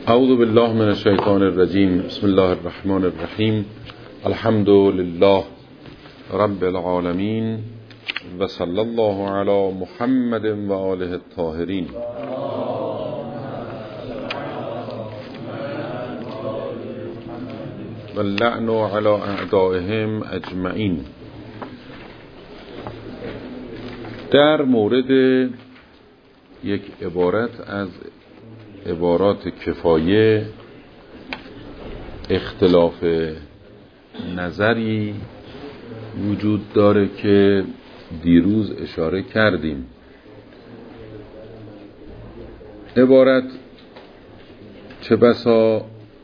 اعوذ بالله من الشیطان الرجیم. بسم الله الرحمن الرحیم. الحمد لله رب العالمین و صلی الله علی محمد و آله الطاهرین. و اللعن علی اعدائهم اجمعین. در مورد یک عبارت از عبارات کفایه اختلاف نظری وجود داره که دیروز اشاره کردیم. عبارت چه بسا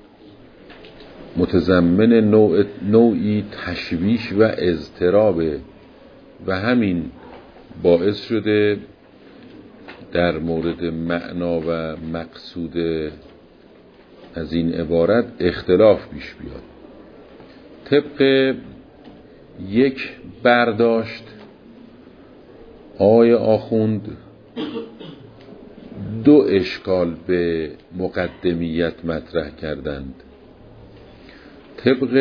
متضمن نوعی تشویش و اضطرابه و همین باعث شده در مورد معنا و مقصود از این عبارت اختلاف پیش بیاد. طبق یک برداشت آقای آخوند دو اشکال به مقدمیت مطرح کردند. طبق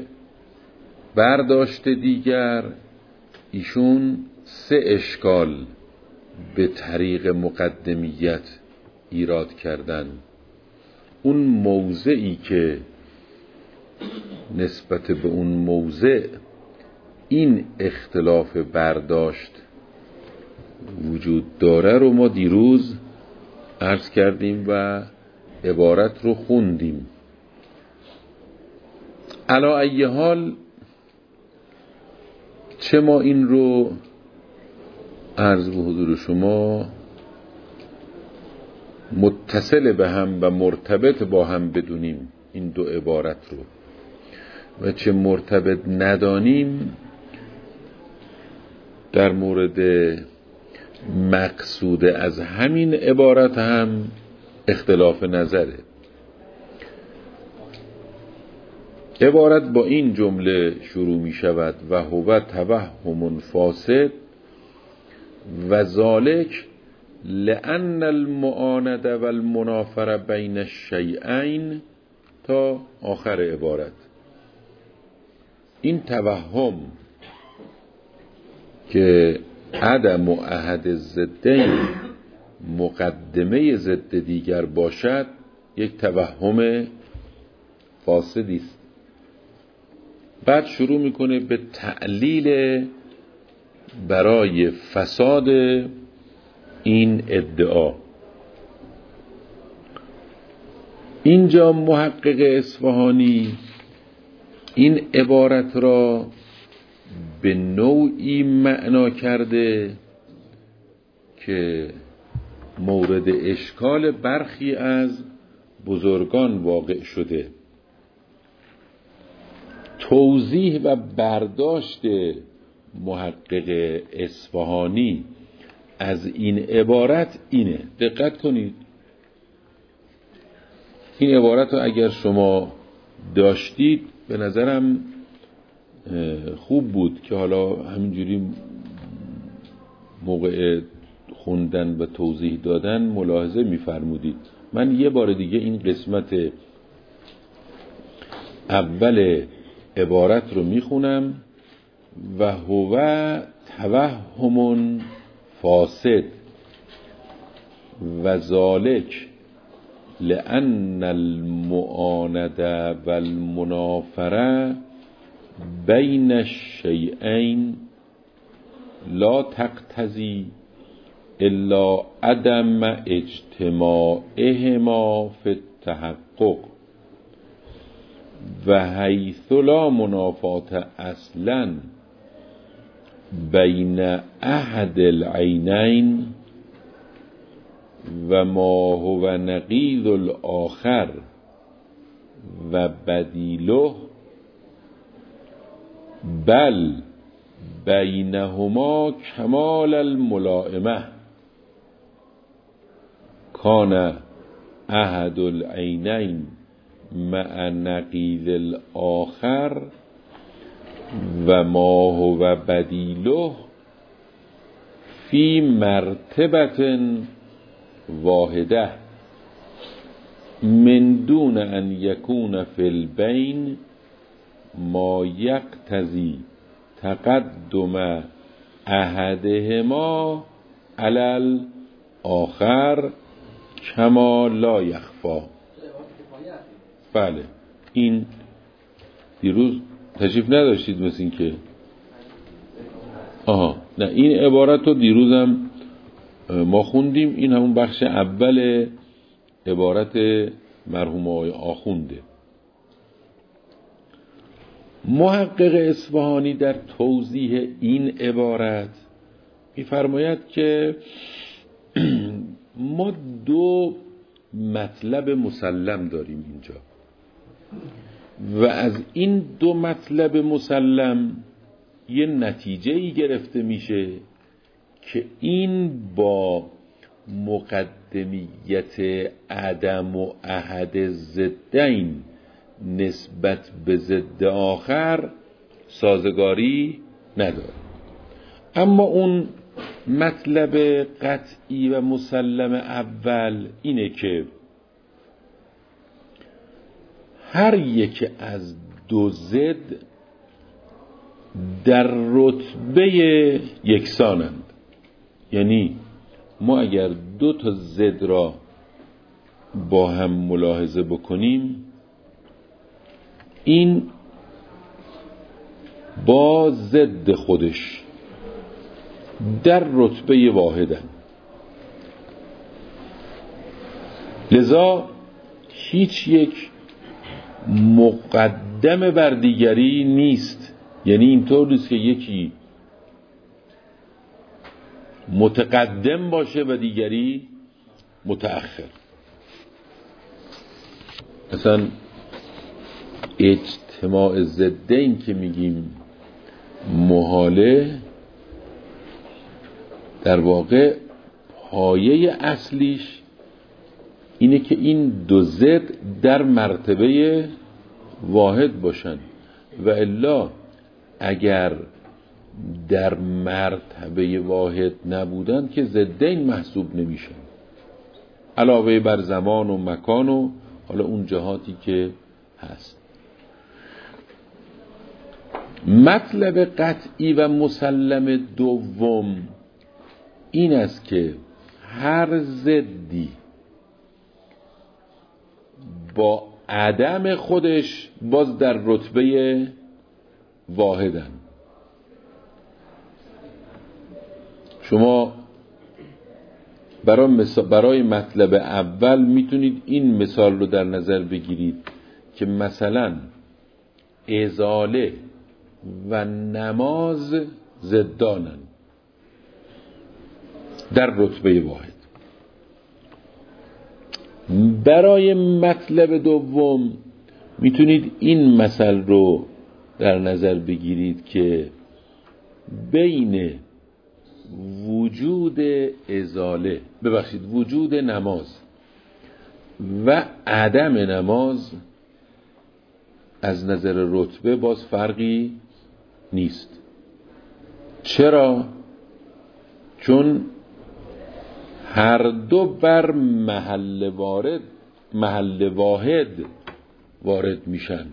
برداشت دیگر ایشون سه اشکال به طریق مقدمیت ایراد کردن. اون موضعی که نسبت به اون موضع این اختلاف برداشت وجود داره رو ما دیروز عرض کردیم و عبارت رو خوندیم. علی ای حال چه ما این رو عرض به حضور شما متصل به هم و مرتبط با هم بدونیم این دو عبارت رو و چه مرتبط ندانیم، در مورد مقصود از همین عبارت هم اختلاف نظره. عبارت با این جمله شروع می شود: و هو توهم فاسد و ذالک لأن المعانده و المنافره بین الشیئین تا آخر عبارت. این توهم که عدم و احد ضدین مقدمه ضد دیگر باشد یک توهم فاسدی است. بعد شروع میکنه به تعلیل برای فساد این ادعا. اینجا محقق اصفهانی این عبارت را به نوعی معنا کرده که مورد اشکال برخی از بزرگان واقع شده. توضیح و برداشت محقق اصفهانی از این عبارت اینه. دقت کنید، این عبارت رو اگر شما داشتید به نظرم خوب بود که حالا همینجوری موقع خوندن و توضیح دادن ملاحظه می‌فرمودید. من یه بار دیگه این قسمت اول عبارت رو میخونم: و هو توهم فاسد و ذالک لأن المعانده و المنافره بین الشیئین لا تقتضی الا عدم اجتماعهما فی التحقق و حیث لا منافات اصلا بین احد العینین و ما هو نقیض الآخر و بدیله، بل بینهما کمال الملائمه کان احد العینین مع نقیض الآخر و ما هو بدیله فی مرتبه واحده. من دون ان یکون فی البین ما یقتضی تقدم احدهما علی الاخر کما لا یخفی. بله این دیروز تشریف نداشتید مثل این که نه این عبارت رو دیروزم ما خوندیم. این همون بخش اول عبارت مرحوم آقای آخونده. محقق اصفهانی در توضیح این عبارت می‌فرماید که ما دو مطلب مسلم داریم اینجا و از این دو مطلب مسلم یه نتیجه‌ای گرفته میشه که این با مقدمیت عدم و احد ضدین نسبت به ضد آخر سازگاری نداره. اما اون مطلب قطعی و مسلم اول اینه که هر یک از دو ضد در رتبه یکسانند. یعنی ما اگر دو تا ضد را با هم ملاحظه بکنیم این با ضد خودش در رتبه واحدن، لذا هیچ یک مقدم بر دیگری نیست. یعنی اینطور نیست که یکی متقدم باشه و دیگری متأخر. مثلا اجتماع ضدین که میگیم محاله، در واقع پایه اصلیش اینه که این دو ضد در مرتبه واحد باشن و الا اگر در مرتبه واحد نبودن که ضدین محسوب نمیشن، علاوه بر زمان و مکان و حالا اون جهاتی که هست. مطلب قطعی و مسلم دوم این است که هر ضدی با عدم خودش باز در رتبه واحدن. شما برای مطلب اول میتونید این مثال رو در نظر بگیرید که مثلا ازاله و نماز ضدانن در رتبه واحد. برای مطلب دوم میتونید این مثل رو در نظر بگیرید که بین وجود نماز و عدم نماز از نظر رتبه باز فرقی نیست. چرا؟ چون هر دو بر محل واحد وارد میشن.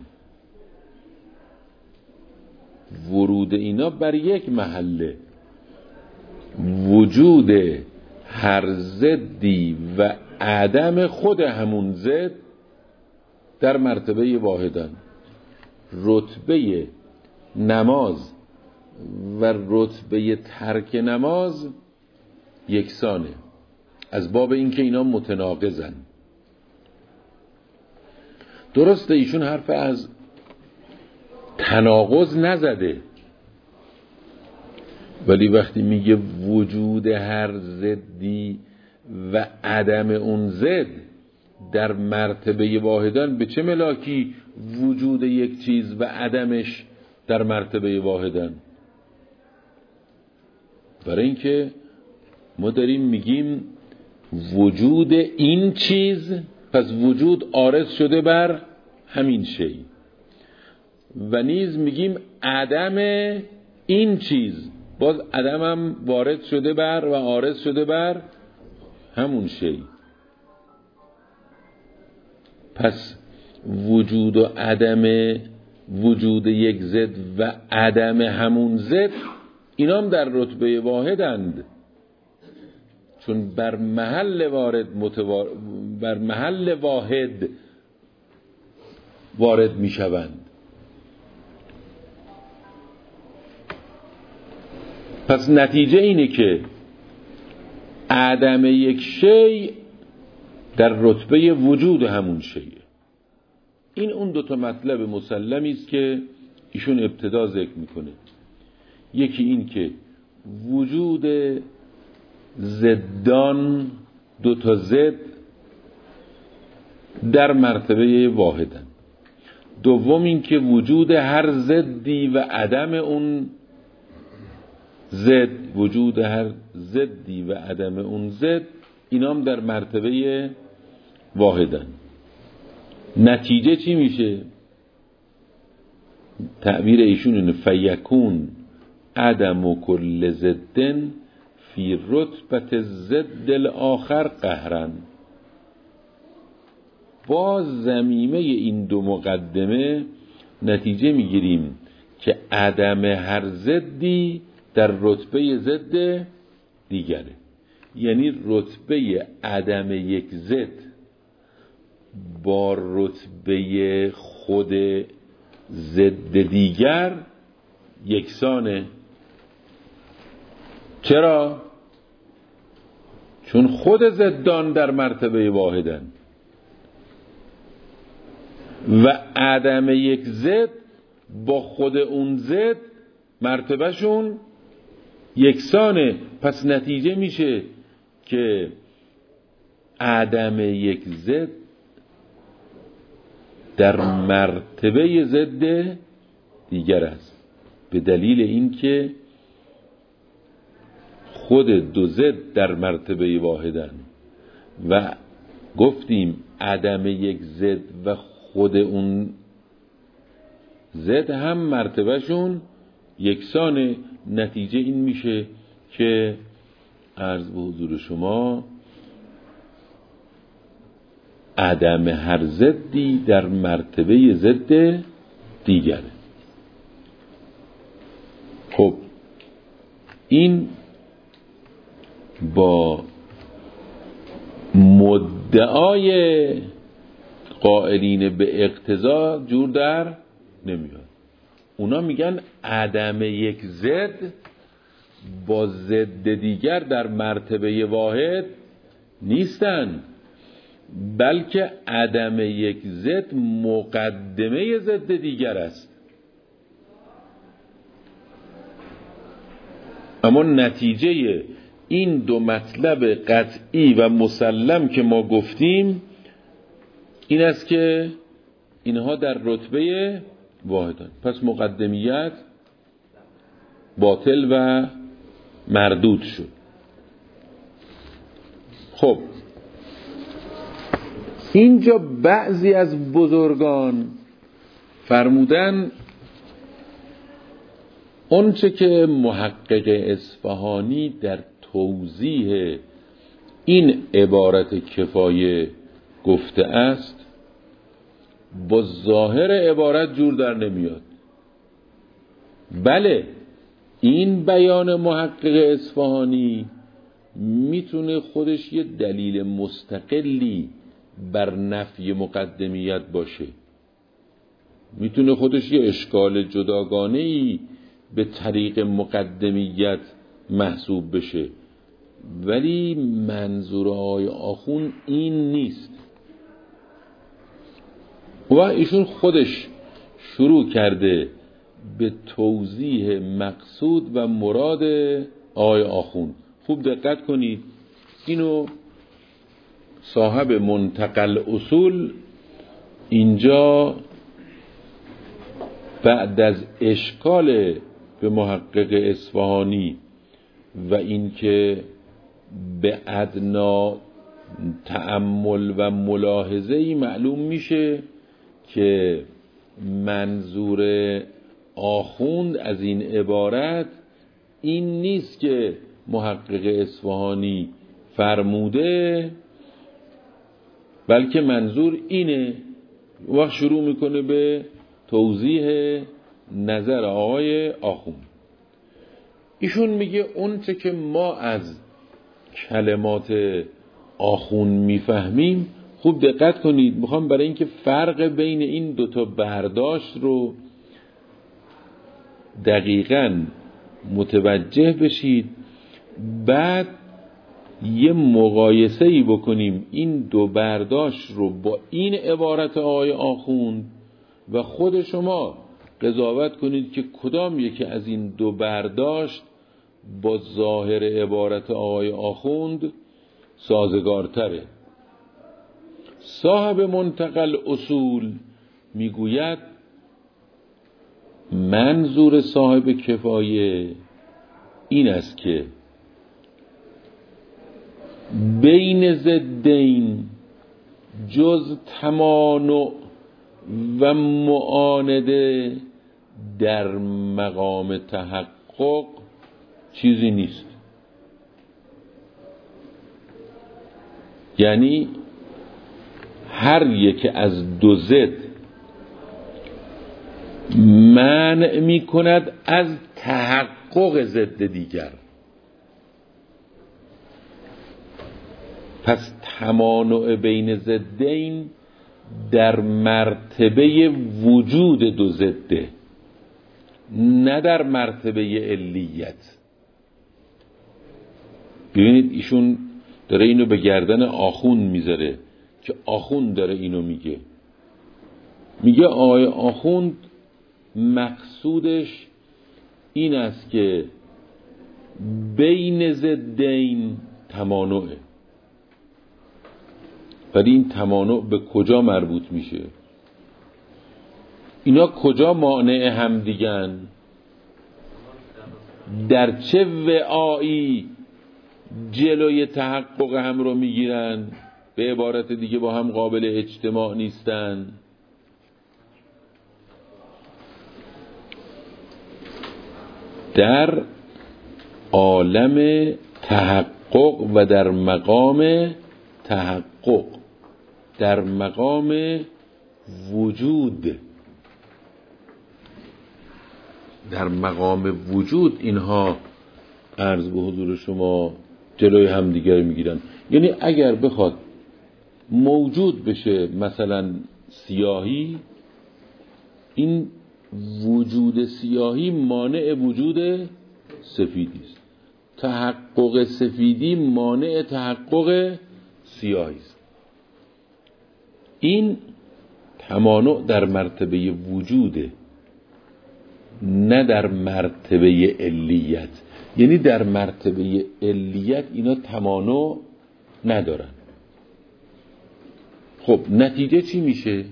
ورود اینا بر یک محله. وجود هر ضدی و عدم خود همون ضد در مرتبه واحدن. رتبه نماز و رتبه ترک نماز یکسانه، از باب اینکه اینا متناقضن. درسته ایشون حرف از تناقض نزده، ولی وقتی میگه وجود هر ضدی و عدم اون ضد در مرتبه واحدن، به چه ملاکی وجود یک چیز و عدمش در مرتبه واحدن؟ برای اینکه ما داریم میگیم وجود این چیز، پس وجود عارض شده بر همین شی، و نیز میگیم عدم این چیز، باز عدم هم وارد شده بر و عارض شده بر همون شی. پس وجود و عدم، وجود یک ضد و عدم همون ضد، اینا هم در رتبه واحدند، چون بر محل بر محل واحد وارد می شوند. پس نتیجه اینه که عدم یک شی در رتبه وجود همون شیه. این اون دوتا مطلب مسلمی است که ایشون ابتدا ذکر میکنه. یکی این که وجود ضدان، دوتا ضد در مرتبه واحدن. دوم این که وجود هر ضدی و عدم اون ضد، وجود هر ضدی و عدم اون ضد، اینام در مرتبه واحدن. نتیجه چی میشه؟ تعبیر ایشون اینه فیکون عدم کل ضدن فی رتبت ضد الاخر قهرن. با ضمیمه این دو مقدمه نتیجه میگیریم که عدم هر ضدی در رتبه ضد دیگره. یعنی رتبه عدم یک ضد با رتبه خود ضد دیگر یکسانه. چرا؟ چون خود ضدان در مرتبه واحدن و عدم یک ضد با خود اون ضد مرتبهشون یکسانه. پس نتیجه میشه که عدم یک ضد در مرتبه ضد دیگر است، به دلیل اینکه خود دو ضد در مرتبه واحدن و گفتیم عدم یک ضد و خود اون ضد هم مرتبهشون یکسانه. نتیجه این میشه که عرض به حضور شما عدم هر ضدی در مرتبه ضد دیگره. خب این با مدعای قائلین به اقتضا جور در نمیاد. اونا میگن عدم یک ضد با ضد دیگر در مرتبه واحد نیستن، بلکه عدم یک ضد مقدمه ضد دیگر است. اما نتیجه این دو مطلب قطعی و مسلم که ما گفتیم این است که اینها در رتبه واحدن. پس مقدمیت باطل و مردود شد. خب اینجا بعضی از بزرگان فرمودن اونچه که محقق اصفهانی در توضیح این عبارت کفایه گفته است با ظاهر عبارت جور در نمیاد. بله، این بیان محقق اصفهانی میتونه خودش یه دلیل مستقلی بر نفی مقدمیت باشه، میتونه خودش یه اشکال جداگانه‌ای به طریق مقدمیت محسوب بشه، ولی منظور آقای آخوند این نیست. و ایشون خودش شروع کرده به توضیح مقصود و مراد آقای آخوند. خوب دقت کنید، اینو صاحب منتقل اصول اینجا بعد از اشکال به محقق اصفهانی و اینکه به ادنا تأمل و ملاحظه‌ای معلوم میشه که منظور آخوند از این عبارت این نیست که محقق اصفهانی فرموده بلکه منظور اینه. وقت شروع میکنه به توضیح نظر آقای آخوند. ایشون میگه اون چه که ما از کلمات آخوند میفهمیم، خوب دقت کنید، میخوام برای اینکه فرق بین این دوتا برداشت رو دقیقاً متوجه بشید، بعد یه مقایسه‌ای بکنیم این دو برداشت رو با این عبارت آقای آخوند و خود شما قضاوت کنید که کدام یکی از این دو برداشت با ظاهر عبارت آقای آخوند سازگارتره. صاحب منتقل اصول میگوید منظور صاحب کفایه این است که بین ضدین جز تمانع و معانده در مقام تحقق چیزی نیست. یعنی هر یک از دو ضد منع می کند از تحقق ضد دیگر. پس تمانع بین ضدین در مرتبه وجود دو ضده، نه در مرتبه علیت. ببینید ایشون داره اینو به گردن آخوند میذاره که آخوند داره اینو میگه آقای آخوند مقصودش این است که بین ضدین تمانعه. ولی این تمانع به کجا مربوط میشه؟ اینا کجا مانع هم دیگن؟ در چه وعایی جلوی تحقق هم رو میگیرن؟ به عبارت دیگه با هم قابل اجتماع نیستن. در عالم تحقق و در مقام تحقق، در مقام وجود، در مقام وجود اینها عرض به حضور شما جلوی هم دیگر میگیرن. یعنی اگر بخواد موجود بشه مثلا سیاهی، این وجود سیاهی مانع وجود سفیدی است، تحقق سفیدی مانع تحقق سیاهی است. این تمانع در مرتبه وجوده، نه در مرتبه علیت. یعنی در مرتبه علیت اینا تمانع ندارن. خب نتیجه چی میشه؟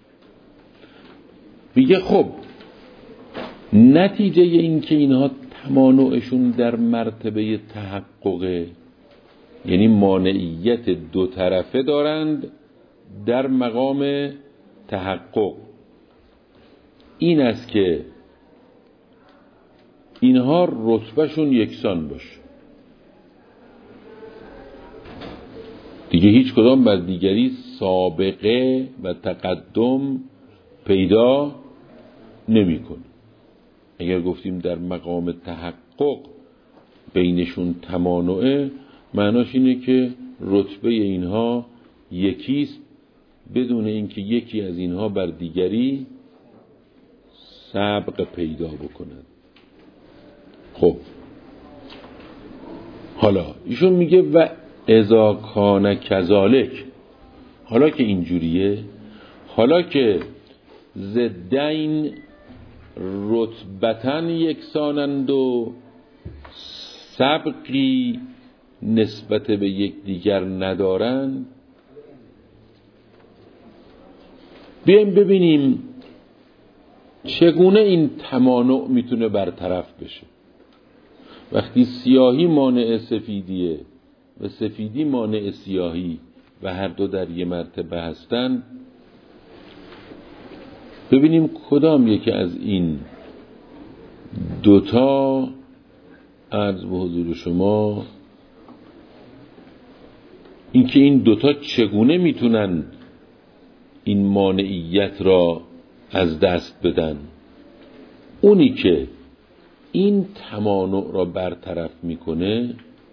میگه خب نتیجه این که اینها تمانعشون در مرتبه تحققه، یعنی مانعیت دو طرفه دارند در مقام تحقق، این است که اینها رتبهشون یکسان باشه. دیگه هیچ کدام بر دیگری سابقه و تقدم پیدا نمی‌کنه. اگر گفتیم در مقام تحقق بینشون تمانعه، معناش اینه که رتبه اینها یکیست بدون اینکه یکی از اینها بر دیگری سبق پیدا بکند. خب حالا ایشون میگه و اذا کان کذالک، حالا که اینجوریه، حالا که ضدین رتبتن یکسانند و سبقی نسبت به یکدیگر ندارند، بیایم ببینیم چگونه این تمانع میتونه برطرف بشه. وقتی سیاهی مانع سفیدیه و سفیدی مانع سیاهی و هر دو در یه مرتبه هستن، ببینیم کدام یکی از این دوتا عرض به حضور شما، اینکه این دوتا چگونه میتونن این مانعیت را از دست بدن. اونی که این تمانع را برطرف میکنه،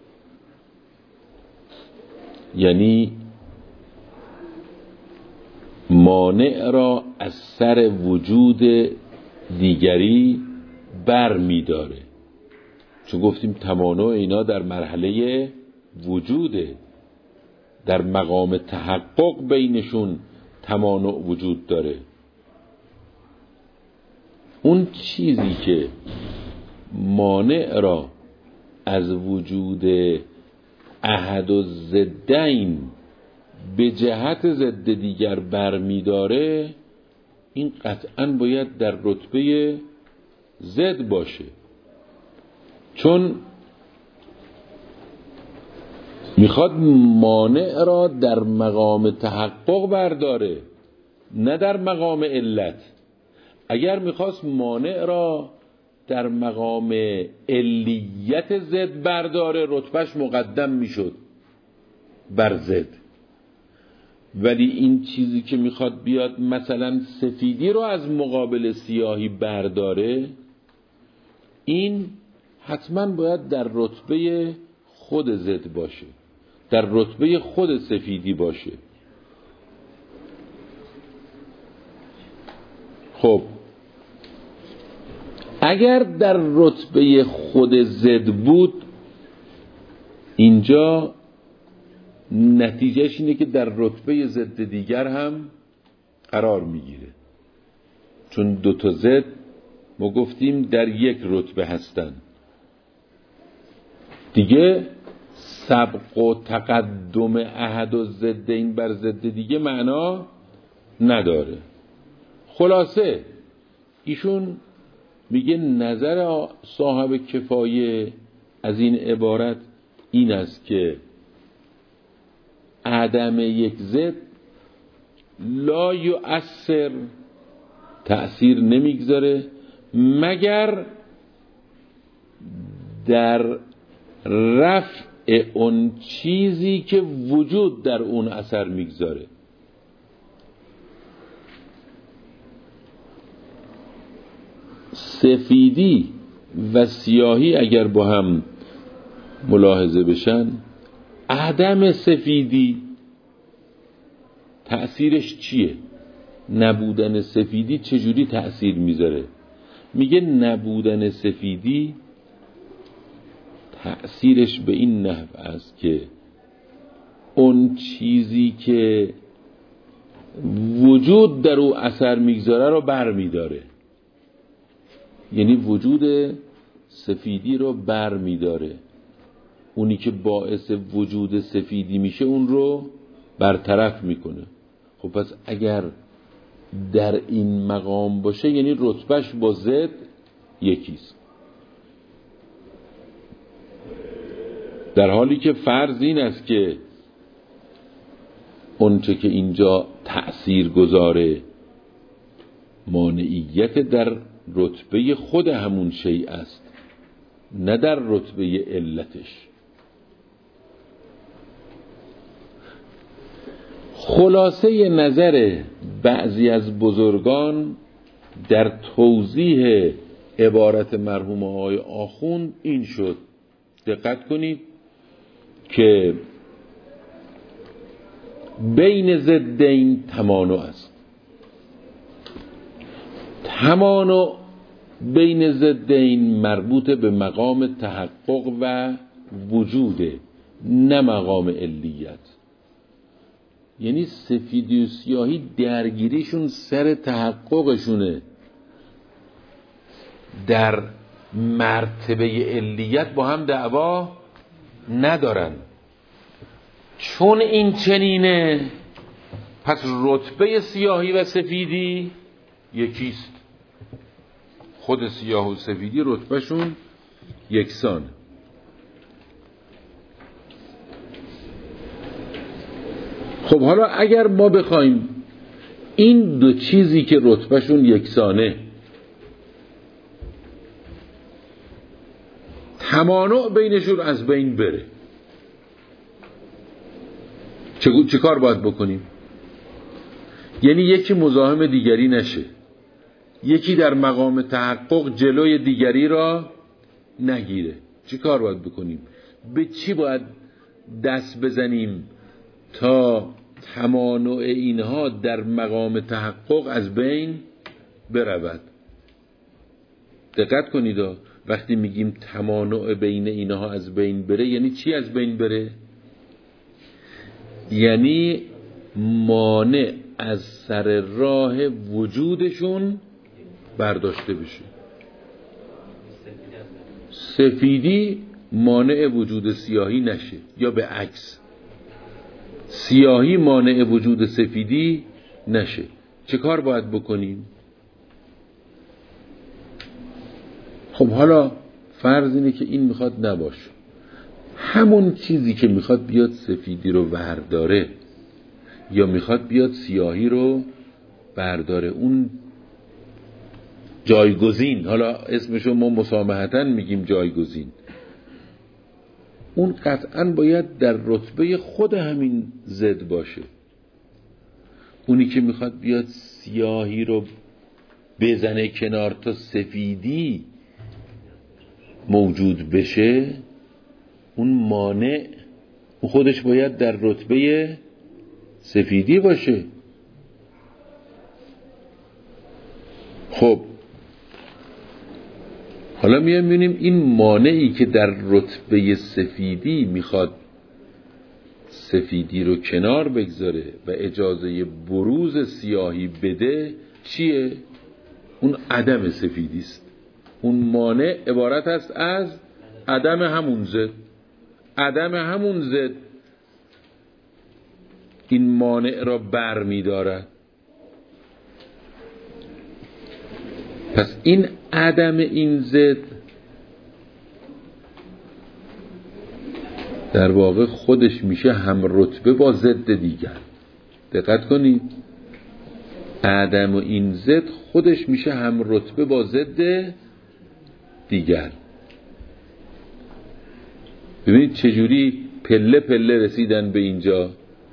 یعنی مانع را از سر وجود دیگری بر میداره. چون گفتیم تمانع اینا در مرحله وجوده، در مقام تحقق بینشون تمانع وجود داره. اون چیزی که مانع را از وجود احد و ضدین به جهت ضد دیگر برمیداره، این قطعاً باید در رتبه ضد باشه، چون میخواد مانع را در مقام تحقق برداره، نه در مقام علت. اگر میخواست مانع را در مقام علیت ضد برداره، رتبهش مقدم میشد بر ضد. ولی این چیزی که میخواد بیاد مثلا سفیدی رو از مقابل سیاهی برداره، این حتما باید در رتبه خود ضد باشه، در رتبه خود سفیدی باشه. خب اگر در رتبه خود ضد بود، اینجا نتیجهش اینه که در رتبه ضد دیگر هم قرار میگیره، چون دو تا ضد ما گفتیم در یک رتبه هستن دیگه. سبق و تقدم احد و ضد این بر ضد دیگه معنا نداره. خلاصه ایشون میگه نظر صاحب کفایه از این عبارت این است که عدم یک ضد لا یؤثر، تأثیر نمیگذاره مگر در رفع اون چیزی که وجود در اون اثر میگذاره. سفیدی و سیاهی اگر با هم ملاحظه بشن، عدم سفیدی تأثیرش چیه؟ نبودن سفیدی چجوری تأثیر میذاره؟ میگه نبودن سفیدی تأثیرش به این نحو است که اون چیزی که وجود در او اثر میگذاره رو بر میداره، یعنی وجود سفیدی رو بر میداره. اونی که باعث وجود سفیدی میشه اون رو برطرف میکنه. خب پس اگر در این مقام باشه، یعنی رتبهش با ضد یکیست، در حالی که فرض این است که اونچه که اینجا تأثیر گذاره مانعیت در رتبه خود همون شیء است، نه در رتبه علتش. خلاصه نظر بعضی از بزرگان در توضیح عبارت مرحوم آقای آخوند این شد، دقت کنید، که بین ضدین تمانع است. تمانع بین ضدین مربوط به مقام تحقق و وجوده، نه مقام علیت. یعنی سفیدی و سیاهی درگیریشون سر تحققشونه، در مرتبه علیت با هم دعوا ندارن. چون این چنینه، پس رتبه سیاهی و سفیدی یکیست. خود سیاه و سفیدی رتبهشون یکسان. خب حالا اگر ما بخوایم این دو چیزی که رتبهشون یکسانه، تمانع بینشون از بین بره، چه کار باید بکنیم؟ یعنی یکی مزاحم دیگری نشه، یکی در مقام تحقق جلوی دیگری را نگیره. چی کار باید بکنیم؟ به چی باید دست بزنیم تا تمانع اینها در مقام تحقق از بین برود؟ دقت کنید، وقتی میگیم تمانع بین اینها از بین بره، یعنی چی از بین بره؟ یعنی مانع از سر راه وجودشون برداشته بشه. سفیدی مانع وجود سیاهی نشه، یا به عکس سیاهی مانع وجود سفیدی نشه. چه کار باید بکنیم؟ خب حالا فرض اینه که این میخواد نباشه، همون چیزی که میخواد بیاد سفیدی رو برداره یا میخواد بیاد سیاهی رو برداره، اون جایگزین، حالا اسمشو ما مسامحتاً میگیم جایگزین، اون قطعاً باید در رتبه خود همین ضد باشه. اونی که میخواد بیاد سیاهی رو بزنه کنار تا سفیدی موجود بشه، اون مانع اون خودش باید در رتبه سفیدی باشه. خب حالا میبینیم این مانعی که در رتبه سفیدی میخواد سفیدی رو کنار بگذاره و اجازه بروز سیاهی بده چیه؟ اون عدم سفیدی است. اون مانع عبارت است از عدم همون ضد. عدم همون ضد این مانع را بر می دارد. پس این عدم این ضد در واقع خودش میشه هم رتبه با ضد دیگر. دقت کنید، عدم این ضد خودش میشه هم رتبه با ضد دیگر. ببینید چجوری پله پله رسیدن به اینجا.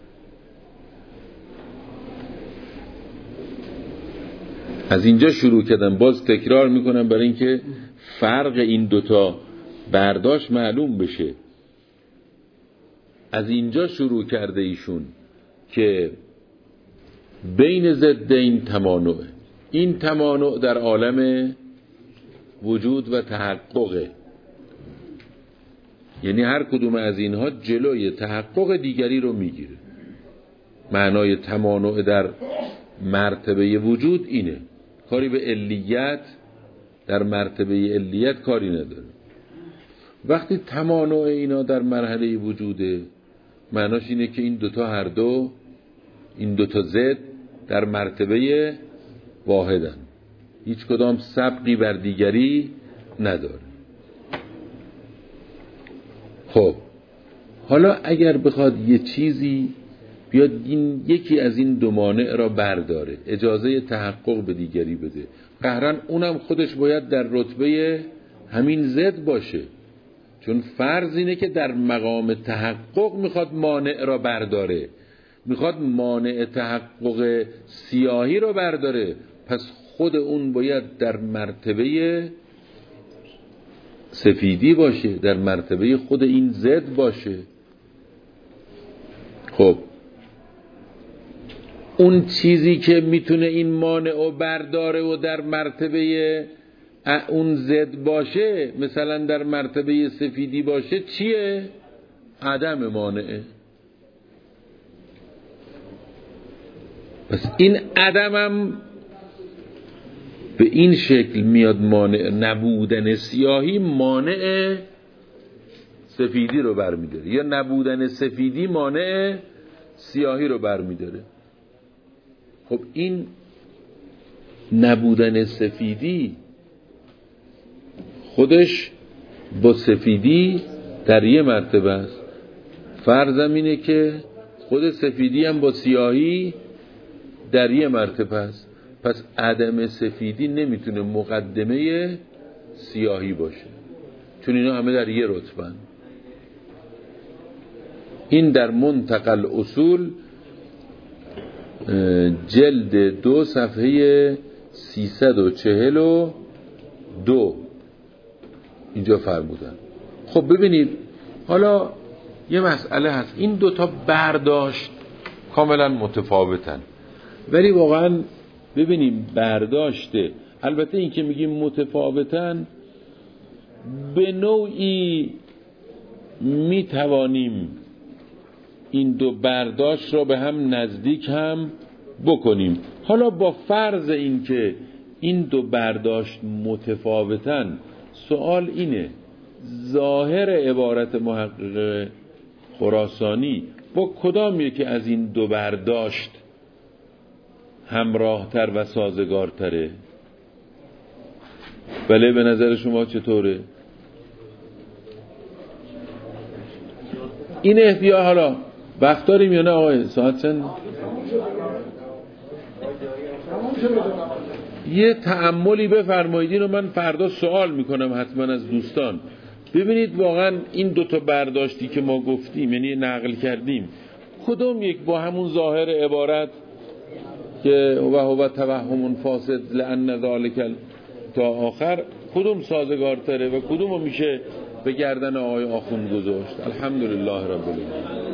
از اینجا شروع کردم، باز تکرار میکنم برای اینکه فرق این دوتا برداشت معلوم بشه. از اینجا شروع کرده ایشون که بین ضدین تمانع، این تمانع در عالم وجود و تحققه، یعنی هر کدوم از اینها جلوی تحقق دیگری رو میگیره. معنای تمانع در مرتبه وجود اینه، کاری به علیت در مرتبه علیت کاری نداره. وقتی تمانع اینا در مرحله وجوده، معناش اینه که این دوتا هر دو، این دوتا ضد در مرتبه واحدن، هیچ کدام سبقی بر دیگری نداره. خب حالا اگر بخواد یه چیزی بیاد این یکی از این دو مانع را برداره، اجازه تحقق به دیگری بده، قهرن اونم خودش باید در رتبه همین ضد باشه، چون فرض اینه که در مقام تحقق میخواد مانع را برداره، میخواد مانع تحقق سیاهی را برداره، پس خود اون باید در مرتبه سفیدی باشه، در مرتبه خود این ضد باشه. خب اون چیزی که میتونه این مانع رو برداره و در مرتبه اون ضد باشه، مثلا در مرتبه سفیدی باشه، چیه؟ عدم مانعه. پس این عدمم به این شکل میاد مانع، نبودن سیاهی مانع سفیدی رو برمیداره، یا نبودن سفیدی مانع سیاهی رو برمیداره. خب این نبودن سفیدی خودش با سفیدی در یه مرتبه است. فرضم اینه که خود سفیدی هم با سیاهی در یه مرتبه است. پس عدم سفیدی نمیتونه مقدمه سیاهی باشه، چون اینا همه در یه رتبه‌اند. این در منتقل اصول جلد 2 صفحه 342 اینجا فرمودن. خب ببینید حالا یه مسئله هست، این دوتا برداشت کاملا متفاوتن، ولی واقعا ببینیم برداشته، البته این که میگیم متفاوتن به نوعی میتوانیم این دو برداشت را به هم نزدیک هم بکنیم. حالا با فرض این که این دو برداشت متفاوتن، سوال اینه ظاهر عبارت محقق خراسانی با کدام یکی از این دو برداشت همراه تر و سازگار تره؟ بله به نظر شما چطوره؟ این احتیاج حالا وقت داریم یا نه آقای ساعت چند؟ یه تأملی بفرمایید، اینو من فردا سوال میکنم حتما از دوستان. ببینید واقعا این دوتا برداشتی که ما گفتیم یعنی نقل کردیم کدوم یک با همون ظاهر عبارت که هو توهم فاسد لأن ذالک تا آخر کدوم سازگارتره و کدومو میشه به گردن آقای آخوند گذاشت؟ الحمدلله رب العالمین.